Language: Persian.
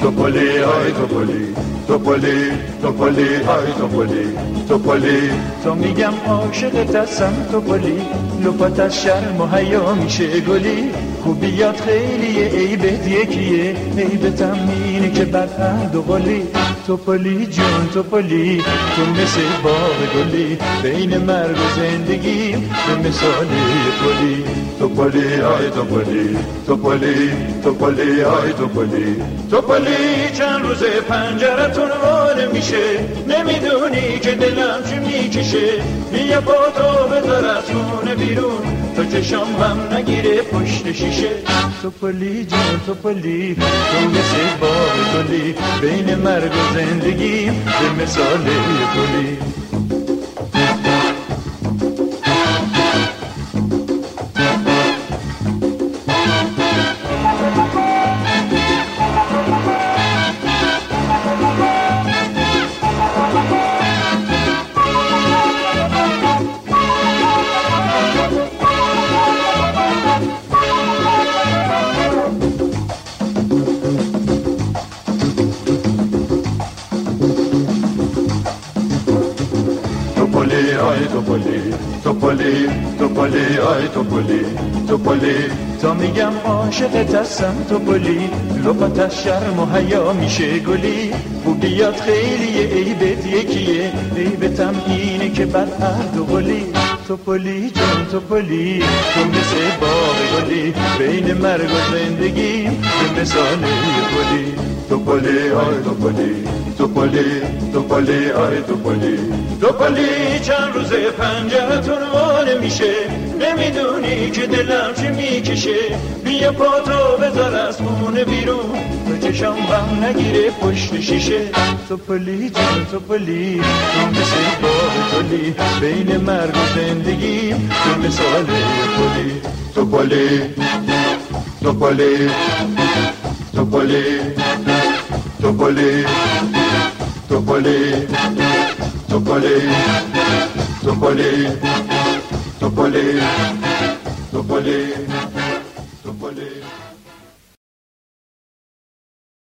توپلی آی توپلی توپلی توپلی آی توپلی توپلی تو میگم عاشقت هستم توپلی لپات از شرم و حیا میشه گلی خوبیات خیلیه عیبت یکیه عیبتم اینه که بدعهد و قلی توپلی جون توپلی تو مثل باغ گلی بین مرگ و زندگی به مثال گلی توپلی آی توپلی توپلی توپلی آی توپلی توپلی چند روز پنجرتون واره میشه نمیدونی که دلم چی میکشه بیا با تو بذار از خونه بیرون تا چشام هم نگیره پشت شیشه توپلی جون توپلی تو مثل باغ گلی بین مرگ و زندگی به مثال گلی توپلی آی توپلی توپلی توپلی آی توپلی توپلی تا میگم عاشقت هستم توپلی لپات از شرم و حیا میشه گلی خوبیات خیلیه عیبت یکیه عیبتم اینه که بدعهد و قلی توپلی جون توپلی تو مثل باغ گلی بین مرگ و زندگی به مثال گلی توپلی آی توپلی توپلی توپلی آی توپلی توپلی چند روز پنجرتون واره میشه نمیدونی که دلم چی میکشه بیا پا تو بذار از خونه بیرون تو چشام هم نگیره پشت شیشه توپلی جون توپلی تو مثل باغ گلی بین مرگ و زندگی به مثال گلی توپلی توپلی توپلی توپلی توپلی توپلی توپلی توپلی توپلی